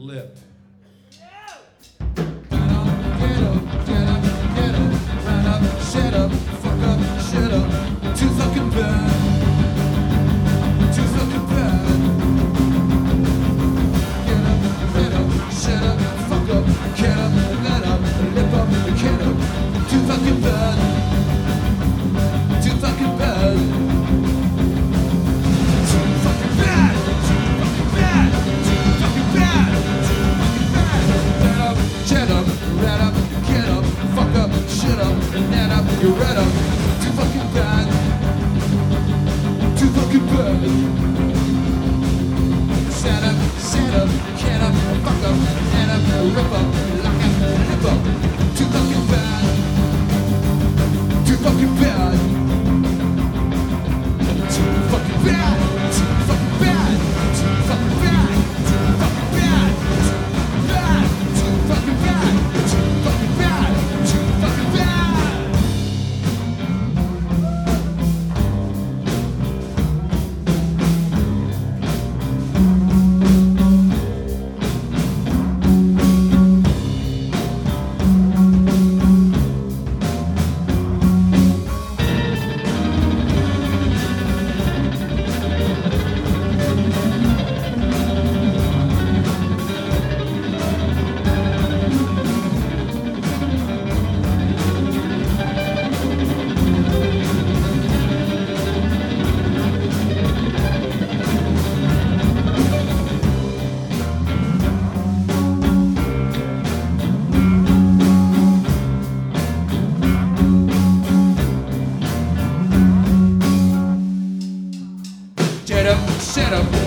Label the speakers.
Speaker 1: lip. Shut up, fuck up, shut up. Too fucking bad. Too fucking bad. Get up, shut up, fuck up, get up, let up, lip up, get up. Too fucking bad. Too fucking bad. Too fucking bad. Too fucking bad. Too fucking bad. Too fucking bad. Let up, shut up, let up, get up, fuck up, shut up, let up, you're right up. Too fucking bad. Too fucking bad. Set up, get up, fuck up, head up, rip up, lock up, lip up. Too fucking bad. Too fucking bad. Too fucking bad. Too fucking bad. Too fucking bad. Too fucking bad. Too fucking bad. Too fucking bad. Too fucking bad. Shut up,